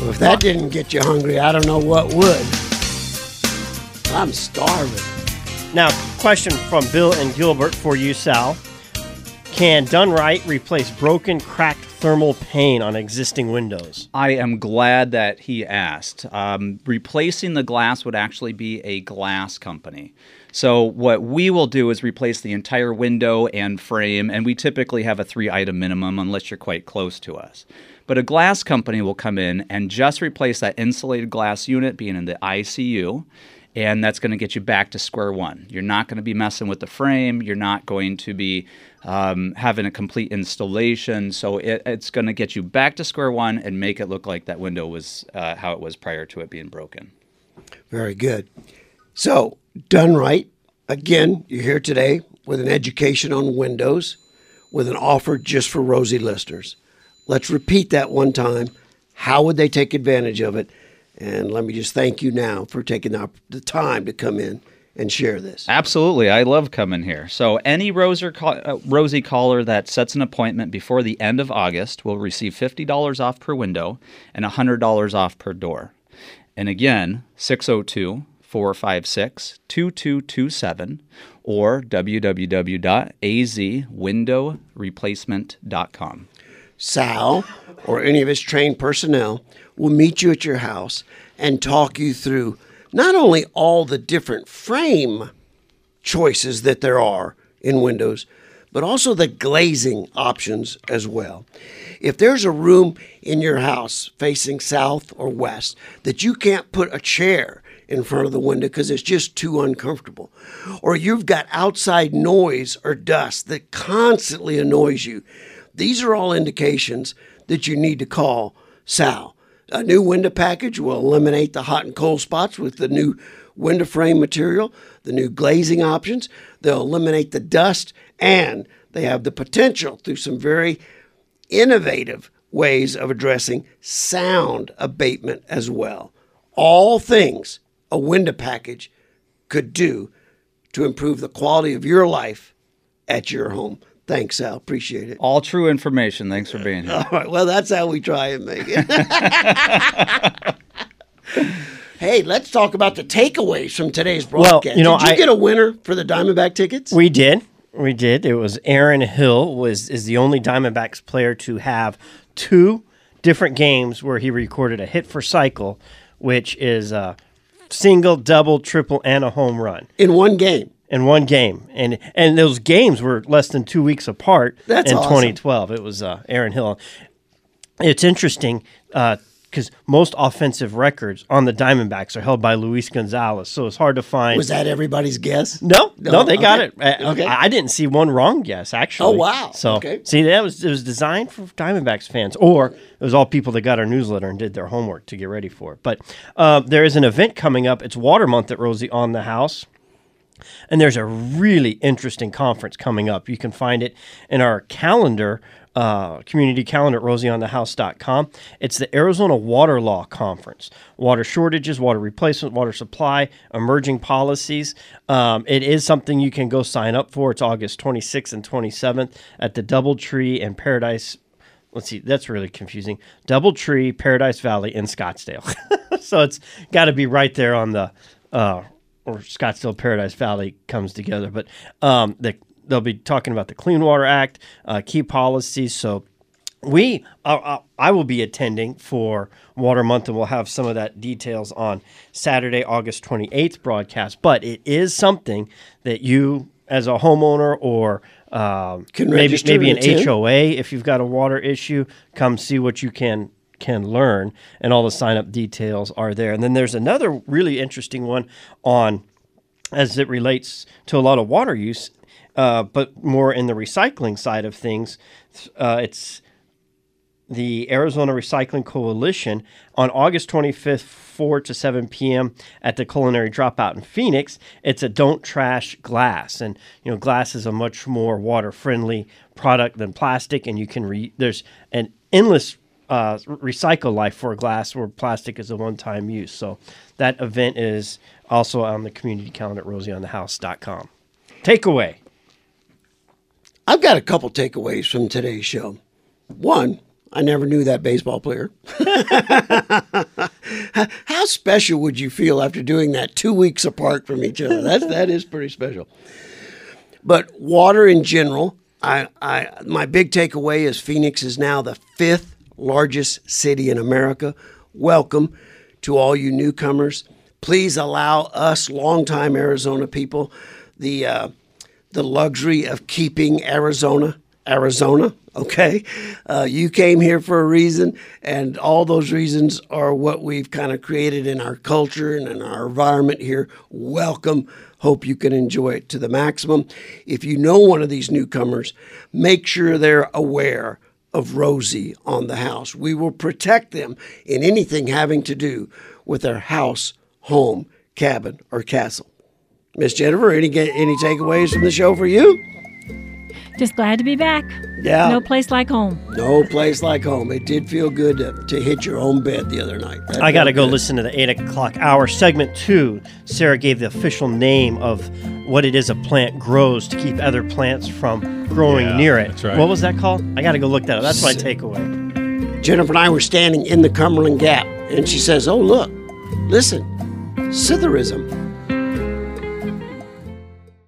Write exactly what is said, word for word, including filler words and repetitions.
Well, if that didn't get you hungry, I don't know what would. I'm starving. Now, question from Bill and Gilbert for you, Sal. Can Done Right replace broken, cracked thermal pane on existing windows? I am glad that he asked. Um, replacing the glass would actually be a glass company. So what we will do is replace the entire window and frame, and we typically have a three-item minimum unless you're quite close to us. But a glass company will come in and just replace that insulated glass unit being in the I C U, and that's going to get you back to square one. You're not going to be messing with the frame. You're not going to be um, having a complete installation. So it, it's going to get you back to square one and make it look like that window was uh, how it was prior to it being broken. Very good. So, Done Right. Again, you're here today with an education on windows with an offer just for Rosie listeners. Let's repeat that one time. How would they take advantage of it? And let me just thank you now for taking the, the time to come in and share this. Absolutely. I love coming here. So any Rosie, uh, Rosie caller that sets an appointment before the end of August will receive fifty dollars off per window and one hundred dollars off per door. And again, six oh two, four five six, two two two seven or w w w dot a z window replacement dot com. Sal or any of his trained personnel will meet you at your house and talk you through not only all the different frame choices that there are in windows, but also the glazing options as well. If there's a room in your house facing south or west that you can't put a chair in front of the window because it's just too uncomfortable, or you've got outside noise or dust that constantly annoys you, these are all indications that you need to call Sal. A new window package will eliminate the hot and cold spots with the new window frame material, the new glazing options. They'll eliminate the dust, and they have the potential through some very innovative ways of addressing sound abatement as well. All things a window package could do to improve the quality of your life at your home. Thanks, Sal. Appreciate it. All true information. Thanks for being here. All right. Well, that's how we try and make it. Hey, let's talk about the takeaways from today's broadcast. Well, you know, did you I, get a winner for the Diamondback tickets? We did. We did. It was Aaron Hill was is the only Diamondbacks player to have two different games where he recorded a hit for cycle, which is a single, double, triple, and a home run. In one game. In one game, and and those games were less than two weeks apart. That's in awesome. twenty twelve. It was uh, Aaron Hill. It's interesting because uh, most offensive records on the Diamondbacks are held by Luis Gonzalez, so it's hard to find. Was that everybody's guess? No, no, no they okay. got it. I, okay. I didn't see one wrong guess actually. Oh wow! So okay. see, that was it was designed for Diamondbacks fans, or it was all people that got our newsletter and did their homework to get ready for it. But uh, there is an event coming up. It's Water Month at Rosie on the House. And there's a really interesting conference coming up. You can find it in our calendar, uh, community calendar at rosie on the house dot com. It's the Arizona Water Law Conference. Water shortages, water replacement, water supply, emerging policies. Um, it is something you can go sign up for. It's August twenty-sixth and twenty-seventh at the Doubletree and Paradise. Let's see, that's really confusing. Doubletree, Paradise Valley in Scottsdale. So it's got to be right there on the uh or Scottsdale Paradise Valley comes together. But um, the, they'll be talking about the Clean Water Act, uh, key policies. So we, uh, I will be attending for Water Month, and we'll have some of that details on Saturday, August twenty-eighth broadcast. But it is something that you, as a homeowner or um, Can maybe register maybe an and attend? H O A, if you've got a water issue, come see what you can can learn, and all the sign-up details are there. And then there's another really interesting one on, as it relates to a lot of water use, uh, but more in the recycling side of things. Uh, it's the Arizona Recycling Coalition on August twenty-fifth, four to seven p.m. at the Culinary Dropout in Phoenix. It's a Don't Trash Glass. And, you know, glass is a much more water-friendly product than plastic, and you can re- there's an endless Uh, recycle life for glass, where plastic is a one-time use. So that event is also on the community calendar at rosie on the house dot com. Takeaway. I've got a couple takeaways from today's show. One, I never knew that baseball player. How special would you feel after doing that two weeks apart from each other? That's, that is pretty special. But water in general, I, I, my big takeaway is Phoenix is now the fifth largest city in America. Welcome to all you newcomers. Please allow us longtime Arizona people the uh, the luxury of keeping Arizona, Arizona, okay? Uh, you came here for a reason, and all those reasons are what we've kind of created in our culture and in our environment here. Welcome. Hope you can enjoy it to the maximum. If you know one of these newcomers, make sure they're aware of Rosie on the house. We will protect them in anything having to do with their house, home, cabin, or castle. Miss Jennifer, any any takeaways from the show for you? Just glad to be back. Yeah. No place like home. No place like home. It did feel good to, to hit your own bed the other night. That I got to felt go good. listen to the eight o'clock hour. Segment two, Sarah gave the official name of what it is a plant grows to keep other plants from growing Yeah, near it. that's right. What was that called? I got to go look that up. That's my takeaway. Jennifer and I were standing in the Cumberland Gap, and she says, "Oh, look, listen, Sitherism.